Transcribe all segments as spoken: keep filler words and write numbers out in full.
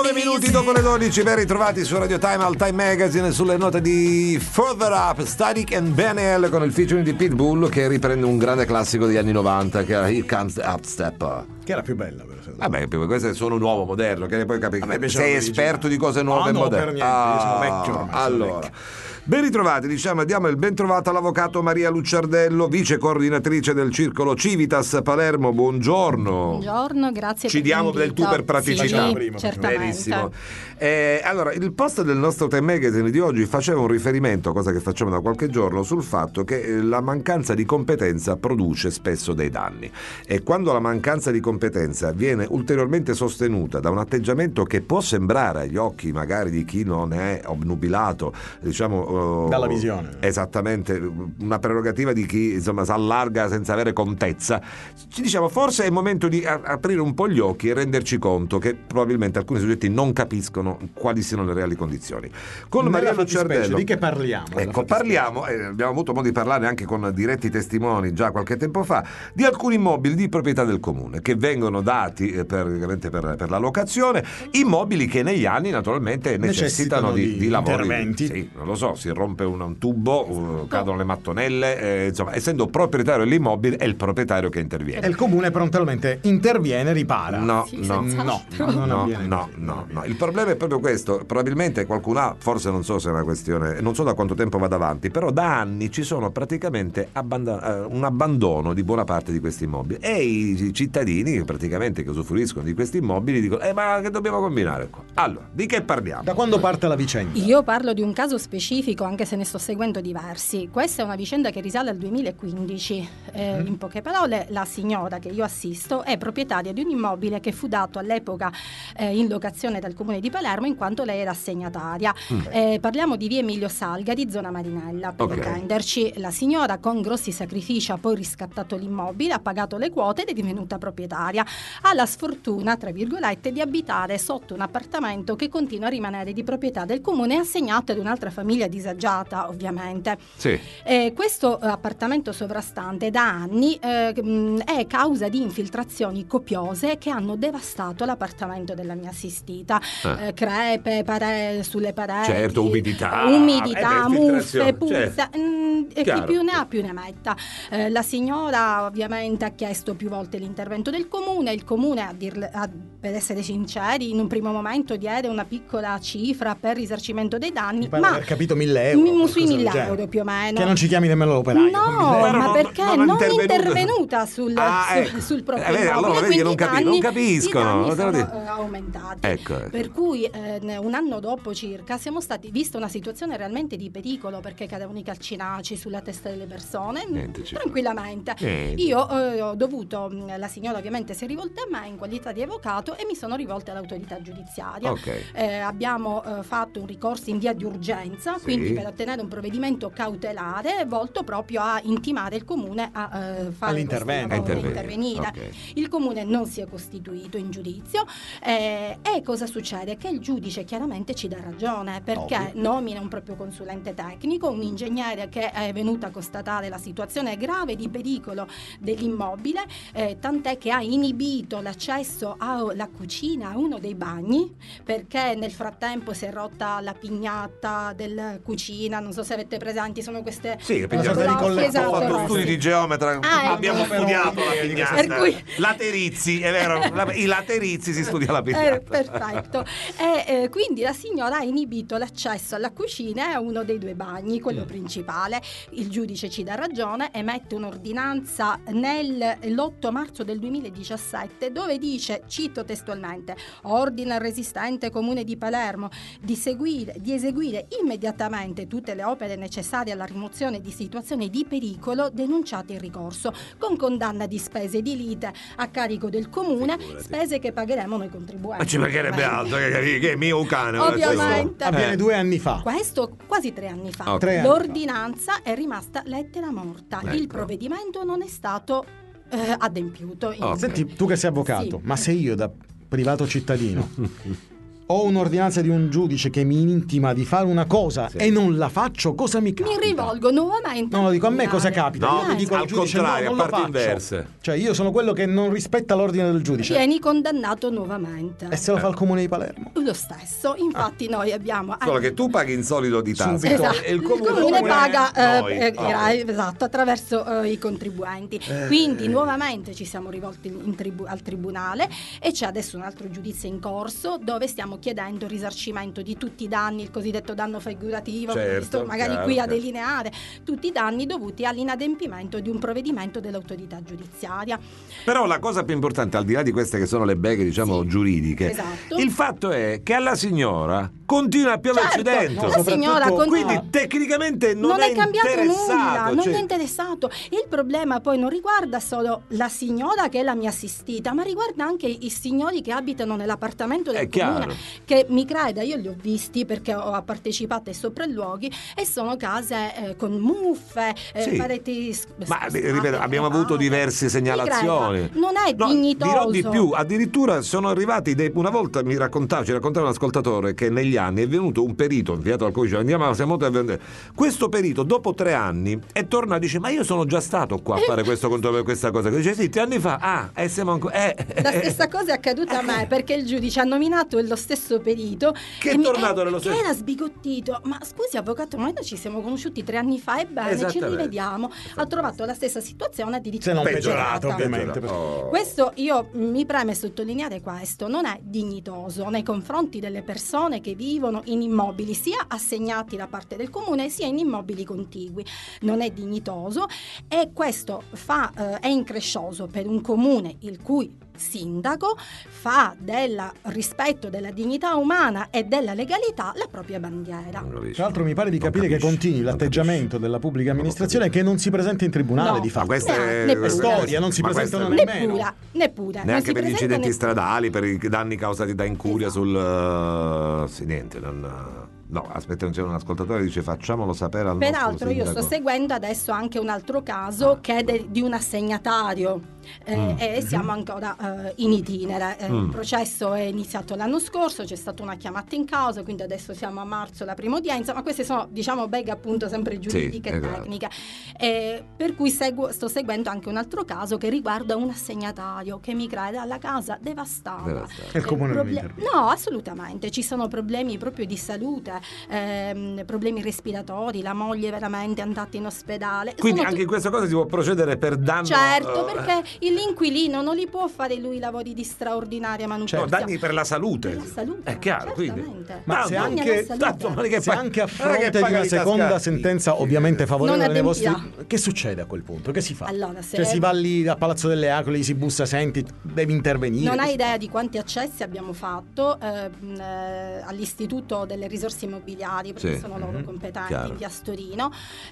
nove minuti dopo le dodici, ben ritrovati su Radio Time al Time Magazine, sulle note di Further Up, Static and Ben L con il featuring di Pitbull, che riprende un grande classico degli anni novanta che era Here Comes the Upstep, che era più bella però. Vabbè, questo è solo nuovo, moderno, che poi capi- Vabbè, sei esperto di cose nuove ah, e no, moderne. per niente, ah, io sono vecchio ormai, allora sono vecchio. Ben ritrovati, diciamo, diamo il ben trovato all'avvocato Maria Lucciardello, vice coordinatrice del Circolo Civitas Palermo. Buongiorno. Buongiorno, grazie. Ci per diamo l'invito. del tu per praticità. Sì, prima, certamente. Benissimo. Eh, allora, il post del nostro Time Magazine di oggi faceva un riferimento, cosa che facciamo da qualche giorno, sul fatto che la mancanza di competenza produce spesso dei danni, e quando la mancanza di competenza viene ulteriormente sostenuta da un atteggiamento che può sembrare agli occhi magari di chi non è obnubilato, diciamo uh, dalla visione, esattamente, una prerogativa di chi insomma si allarga senza avere contezza, ci diciamo forse è il momento di a- aprire un po' gli occhi e renderci conto che probabilmente alcuni soggetti non capiscono quali siano le reali condizioni. Con Nella Maria fattispecie, Lucciardello di che parliamo? ecco parliamo eh, abbiamo avuto modo di parlare anche con diretti testimoni già qualche tempo fa di alcuni immobili di proprietà del comune che vengono dati eh, per, per, per la locazione, immobili che negli anni naturalmente necessitano, necessitano di, di di lavori, interventi. sì, non lo so, si rompe un, un tubo, uh, cadono le mattonelle, eh, insomma, essendo proprietario dell'immobile è il proprietario che interviene. E il comune prontamente interviene, ripara. No, Sì, no, senz'altro. no, non no, avviene no, così, no, non no. avviene. Il problema è proprio questo. Probabilmente qualcuno ha, forse non so se è una questione, non so da quanto tempo vada avanti, però da anni ci sono praticamente abbandon- eh, un abbandono di buona parte di questi immobili, e i cittadini praticamente che usufruiscono di questi immobili dicono eh ma che dobbiamo combinare qua? Allora, di che parliamo? Da quando parte la vicenda? Io parlo di un caso specifico, anche se ne sto seguendo diversi. Questa è una vicenda che risale al duemilaquindici. Eh, Mm. In poche parole, la signora che io assisto è proprietaria di un immobile che fu dato all'epoca eh, in locazione dal comune di Palermo, in quanto lei era assegnataria. Mm. Eh, parliamo di via Emilio Salgari, zona Marinella, per Ok. intenderci. La signora con grossi sacrifici ha poi riscattato l'immobile, ha pagato le quote ed è divenuta proprietaria. Ha la sfortuna, tra virgolette, di abitare sotto un appartamento che continua a rimanere di proprietà del comune e assegnato ad un'altra famiglia disagiata, ovviamente. Sì. Eh, questo eh, appartamento sovrastante da anni eh, mh, è causa di infiltrazioni copiose che hanno devastato l'appartamento della mia assistita. Ah. Eh, crepe pare- sulle pareti, Certo, umidità. umidità, Eh beh, muffe, infiltrazione, puzza, certo. mm, e chi Chiaro. più ne ha più ne metta. Eh, la signora ovviamente ha chiesto più volte l'intervento del comune. Il comune, a dirle, a, per essere sinceri, in un primo momento diede una piccola cifra per risarcimento dei danni, Mi pare ma aver capito mille euro, mi- qualcosa sui del mille genere. euro più o meno. Che non ci chiami nemmeno l'operaio. con mille No, euro. Però ma non- perché non non, è intervenuta. intervenuta sul, Ah, sul, ecco. sul proprio Eh, vedi, allora immobile, vedi che non quindi i capi- non danni- capiscono, i danni te lo sono dico. eh, aumentati. Ecco, ecco. Per cui eh, un anno dopo circa siamo stati vista una situazione realmente di pericolo, perché cadevano i calcinacci sulla testa delle persone Niente, ci fa. tranquillamente. Niente. Io eh, ho dovuto, mh, la signora ovviamente si è rivolta a me in qualità di avvocato e mi sono rivolta all'autorità giudiziaria. Ok. Eh, abbiamo eh, fatto un ricorso in via di urgenza, Sì. quindi per ottenere un provvedimento cautelare volto proprio a intimare il comune a eh, fare All'intervento. questi lavori, A intervenire. intervenire, ok. Il comune non si è costituito in giudizio eh, e cosa succede? Che il giudice chiaramente ci dà ragione, perché Ovvio. nomina un proprio consulente tecnico, un ingegnere che è venuto a constatare la situazione grave di pericolo dell'immobile, eh, tant'è che ha inibito l'accesso alla cucina, a uno dei bagni, perché nel frattempo si è rotta la pignata della cucina. Non so se avete presenti, sono queste Sì, Una sorta di blocchi, collettore. esatto, Ho fatto rossi. studi di geometra, Ah, ecco. abbiamo Però studiato la per pignata. Per cui- Laterizzi, è vero, la- i laterizzi si studia la Eh, pignata. perfetto. E eh, quindi la signora ha inibito l'accesso alla cucina e a uno dei due bagni, quello Mm. principale. Il giudice ci dà ragione, emette un'ordinanza nell'otto marzo del duemiladiciassette dove dice, cito testualmente: ordina al resistente comune di Palermo di, seguire, di eseguire immediatamente tutte le opere necessarie alla rimozione di situazioni di pericolo denunciate in ricorso, con condanna di spese edilite a carico del comune, Figurati. spese che pagheremo noi contribuenti. Ma ci mancherebbe altro, che, che, che è mio un cane. Ovviamente. Avviene Eh. due anni fa. Questo quasi tre anni fa. Ok. Tre anni L'ordinanza è rimasta lettera morta. Ecco. Il provvedimento non è stato eh, adempiuto. Oh, Senti, tu che sei avvocato, Sì. ma se io da privato cittadino ho un'ordinanza di un giudice che mi intima di fare una cosa Sì. e non la faccio, cosa mi capita? Mi rivolgo nuovamente. No, lo dico, a me al cosa tribunale. capita? No, Io gli dico al, al giudice contrario, no, non a lo parti faccio. inverse. Cioè io sono quello che non rispetta l'ordine del giudice. Vieni condannato nuovamente. E se lo fa il comune di Palermo? Lo stesso, infatti noi abbiamo... Solo che tu paghi in solido di tasse. Subito. Esatto. E il il comune, comune, paga eh, noi. eh, Oh. gra- esatto, attraverso eh, i contribuenti. Quindi nuovamente ci siamo rivolti in tribu- al tribunale e c'è adesso un altro giudizio in corso dove stiamo chiedendo il risarcimento di tutti i danni, il cosiddetto danno figurativo, Certo, sto magari chiaro, qui a chiaro. delineare tutti i danni dovuti all'inadempimento di un provvedimento dell'autorità giudiziaria. Però la cosa più importante, al di là di queste che sono le beghe, diciamo, Sì, giuridiche, esatto. il fatto è che alla signora continua a pioverci Certo, dentro. la signora Soprattutto- continua. Quindi tecnicamente non, non è, cambiato interessato, nulla, non cioè- è interessato. Il problema poi non riguarda solo la signora che è la mia assistita, ma riguarda anche i signori che abitano nell'appartamento del È comune, chiaro. che mi creda, io li ho visti perché ho partecipato ai sopralluoghi e sono case eh, con muffe, eh, Sì. pareti s- Ma scostate, ripeto, abbiamo avuto elevate. diverse Mi segnalazioni. creda, non è No, dignitoso. dirò di più, addirittura sono arrivati dei, una volta mi raccontava, ci raccontava un ascoltatore che negli anni è venuto un perito inviato al codice, andiamo, siamo molto a vendere. Questo perito dopo tre anni e torna e dice: ma io sono già stato qua a fare questo contro per questa cosa. Dice: sì, tre anni fa. Ah, e siamo ancora. Eh, La eh, stessa cosa è accaduta a me perché il giudice ha nominato lo stesso perito Che è e mi- tornato e- nello stesso- che era sbigottito. Ma scusi avvocato, ma noi ci siamo conosciuti tre anni fa, ebbene ci Esattamente. rivediamo. Ha trovato la stessa situazione Se non addirittura peggiorato, peggiorata. ovviamente. Oh. Questo io mi preme sottolineare questo, non è dignitoso nei confronti delle persone che vivono in immobili sia assegnati da parte del comune sia in immobili contigui. Non è dignitoso e questo fa, eh, è increscioso per un comune il cui sindaco fa del rispetto della dignità umana e della legalità la propria bandiera. Non capisci. Tra l'altro mi pare di Non capire capisci, che continui non l'atteggiamento capisci. della pubblica Non ho amministrazione capito. che non si presenta in tribunale No. di Ma fatto. questa è, Neppure. questa è- Storia, non si ma presentano questa è- nemmeno. Neppure, neppure. Non Neanche si per gli presentano incidenti ne- stradali, per i danni causati da incuria Esatto. sul... uh, sì, niente, non... No, aspetta, c'è un ascoltatore che dice: facciamolo sapere al Peraltro nostro io sindaco. sto seguendo adesso anche un altro caso Ah. che è de- di un assegnatario eh, Mm. e siamo ancora eh, in itinere. Eh, Mm. Il processo è iniziato l'anno scorso, c'è stata una chiamata in causa, quindi adesso siamo a marzo, la prima udienza, ma queste sono diciamo beghe appunto sempre giuridiche e esatto. tecniche. Eh, per cui seguo- sto seguendo anche un altro caso che riguarda un assegnatario che mi crede alla casa devastata. Devastata. E il comune non proble- interviene. No, assolutamente, ci sono problemi proprio di salute, ehm, problemi respiratori, la moglie veramente è andata in ospedale. Quindi Sono anche in tu- questa cosa si può procedere per danno. Certo, eh, perché l'inquilino non li può fare lui lavori di straordinaria no, manutenzione. danni per la salute. Per la salute, È chiaro, quindi. certamente. Ma se Danni anche- alla salute. Tanto, ma che Se pa- anche a non è che fronte di paga una i seconda tascati. sentenza ovviamente favorevole Non nei vostri, adempirà. che succede a quel punto? Che si fa? Allora, se- Cioè si va lì a Palazzo delle Acole, si bussa, senti, devi intervenire. Non Che hai si idea di quanti accessi abbiamo fatto ehm, eh, all'Istituto delle Risorse Immobiliari, perché Sì. sono loro Mhm. competenti Chiaro. in via Storino.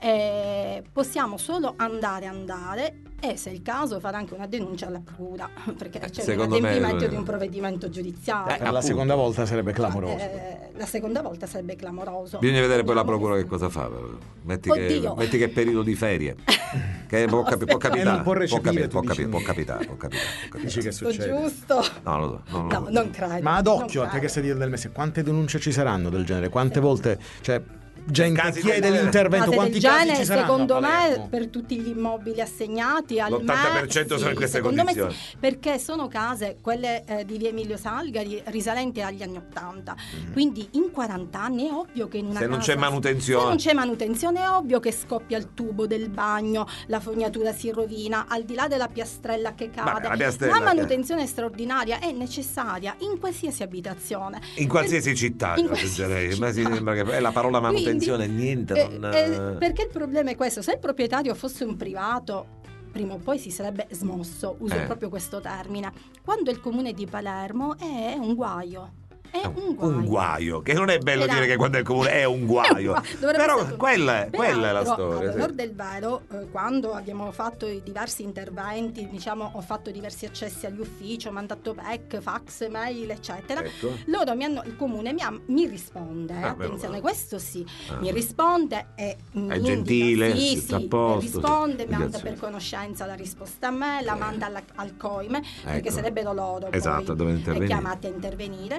Eh, possiamo solo andare, andare e se è il caso fare anche una denuncia alla procura, perché Eh, c'è un secondo me- adempimento di un provvedimento giudiziario. Per la appunto. seconda volta sarebbe clamoroso. Eh, la seconda volta sarebbe clamoroso. Bisogna vedere poi la Diciamo procura che- che cosa fa. Metti che, Oddio. metti che è periodo di ferie. Che può, capi- può aspetta. capitare. E non può può, recepire, capi- tu può, dici. capi- può capitare, può capitare, può capitare. Dici che Giusto, succede? giusto. No, lo so. No, no, No, non credo. Ma ad non occhio, a te credo. che sei di- del mese, quante denunce ci saranno del genere? Quante volte, cioè, gente Casi chiede del- l'intervento, Case quanti del casi genere, ci saranno? secondo a me, Palermo? per tutti gli immobili assegnati al l'ottanta per me, cento sono sì, in queste secondo me condizioni. sì, perché sono case, quelle eh, di via Emilio Salgari, risalenti agli anni ottanta. Quindi in quaranta anni è ovvio che in una Se non casa, c'è manutenzione. se non c'è manutenzione è ovvio che scoppia il tubo del bagno, la fognatura si rovina, al di là della piastrella che cade. la piastrella che- manutenzione straordinaria è necessaria in qualsiasi abitazione. In qualsiasi Per- città, in io qualsiasi aggiungerei. Ma si città. sembra che è la parola manutenzione, Quindi, niente. eh, non, eh, perché il problema è questo: se il proprietario fosse un privato, prima o poi si sarebbe smosso, uso Eh. proprio questo termine. Quando il comune di Palermo è un guaio. È un guaio. un guaio, che non è bello Era- dire che quando è il comune è un guaio. Dovrebbe Però essere un- quella, è- quella è la Peraltro, storia. ad sì. onor del vero, eh, quando abbiamo fatto i diversi interventi, diciamo, ho fatto diversi accessi agli uffici, ho mandato P E C, fax, mail, eccetera. Ecco. Loro mi hanno, il comune mi, ha- mi risponde, eh, Ah, meno attenzione, male. questo sì, Ah. mi risponde e mi È indica- gentile, sì, sta sì, a posto, risponde, sì. manda Grazie. per conoscenza la risposta a me, la Sì. manda alla- al COIME, perché Ecco. sarebbero loro Esatto, poi dove eh, intervenire. chiamati a intervenire, e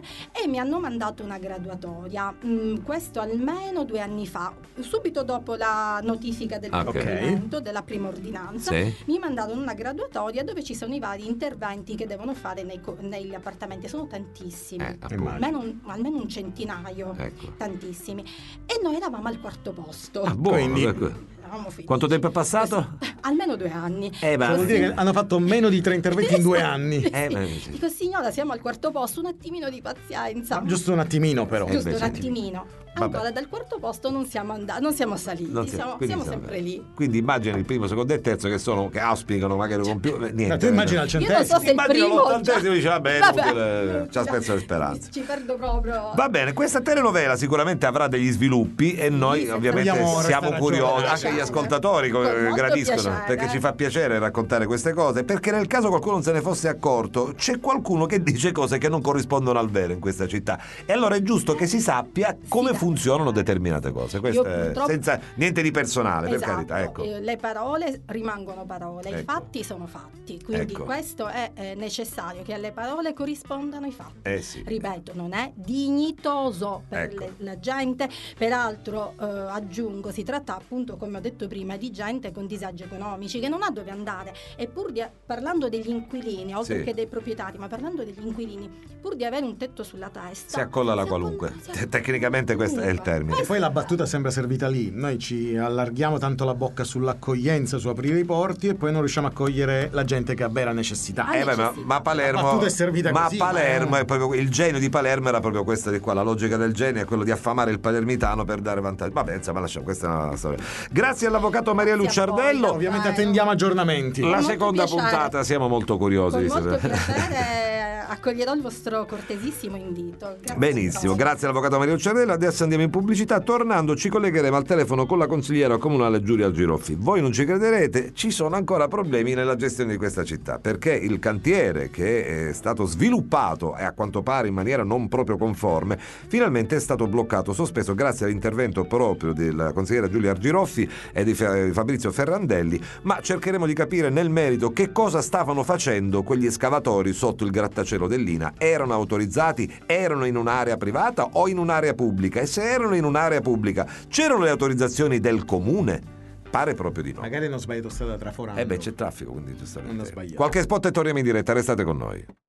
e mi hanno mandato una graduatoria, mm, questo almeno due anni fa, subito dopo la notifica del Ok. provvedimento, della prima ordinanza. Sì. Mi mandarono una graduatoria dove ci sono i vari interventi che devono fare nei co- negli appartamenti, sono tantissimi, Eh, appunto. Immagino. almeno un, almeno un centinaio, Ecco. tantissimi, e noi eravamo al quarto posto. Ah, buono, Quindi- ecco. Eravamo felici. Quanto tempo è passato? Almeno due anni. Eh, ma- Vuol Così- dire che hanno fatto meno di tre interventi in due anni. Eh, Sì. beh, sì. Dico, signora, siamo al quarto posto, un attimino di pazienza. Ma giusto un attimino però. Eh, Giusto beh, un sì. attimino. Vabbè. Ancora dal quarto posto non siamo andati, non siamo saliti, Non si- siamo, quindi siamo siamo- sempre lì. Quindi immagini il primo, secondo e terzo che sono che auspicano magari con più eh, niente. Ma tu immagina al Io non centesimo. so se il Immagino primo l'ottantesimo, già- dice, vabbè, Vabbè, inutile, ci ha già- spezzo le speranze. Ci perdo proprio. Va bene, questa telenovela sicuramente avrà degli sviluppi e noi Sì, ovviamente vogliamo siamo restare curiosi, aggiornati. anche gli ascoltatori Con eh, molto gradiscono, piacere. perché ci fa piacere raccontare queste cose, perché nel caso qualcuno non se ne fosse accorto, c'è qualcuno che dice cose che non corrispondono al vero in questa città. E allora è giusto che si sappia come Sì, funzionano determinate cose, questo Io è- purtroppo- senza niente di personale, per Esatto, carità, ecco. eh, le parole rimangono parole, i Ecco. fatti sono fatti, quindi Ecco. questo è eh, necessario che alle parole corrispondano i fatti. Eh sì. Ripeto, non è dignitoso per Ecco. le- la gente, peraltro eh, aggiungo, si tratta appunto, come ho detto prima, di gente con disagi economici che non ha dove andare, e pur di, parlando degli inquilini, oltre Sì. che dei proprietari, ma parlando degli inquilini, pur di avere un tetto sulla testa, Si accolla la si qualunque. accolla- si Te- accolla Tecnicamente la questo è il qualunque. termine. E poi la battuta sembra servita lì. Noi ci allarghiamo tanto la bocca sull'accoglienza, su aprire i porti, e poi non riusciamo a cogliere la gente che ha vera necessità. Ah, Eh, beh, ma, necessità. ma Palermo, La battuta è servita ma così, Palermo ma- è proprio il genio di Palermo era proprio questa di qua. La logica del genio è quello di affamare il palermitano per dare vantaggio. Vabbè, insomma, lasciamo, questa è una storia. Grazie all'avvocato Maria Grazie a voi. Lucciardello. Ovviamente Dai, attendiamo aggiornamenti. La molto seconda piacere. puntata siamo molto curiosi. Con di molto sapere. piacere accoglierò il vostro cortesissimo invito. Grazie Benissimo, ancora. grazie all'avvocato Mario Cervello. Adesso andiamo in pubblicità. Tornando ci collegheremo al telefono con la consigliera comunale Giulia Giroffi. Voi non ci crederete, ci sono ancora problemi nella gestione di questa città, perché il cantiere che è stato sviluppato e a quanto pare in maniera non proprio conforme finalmente è stato bloccato, sospeso grazie all'intervento proprio della consigliera Giulia Giroffi e di Fa- Fabrizio Ferrandelli, ma cercheremo di capire nel merito che cosa stavano facendo quegli escavatori sotto il grattacielo dell'Ina. Erano autorizzati? Erano in un'area privata o in un'area pubblica? E se erano in un'area pubblica, c'erano le autorizzazioni del comune? Pare proprio di no. Magari hanno sbagliato strada traforando. Eh beh, c'è traffico, quindi giustamente. Non ho sbagliato. Qualche spot e torniamo in diretta, restate con noi.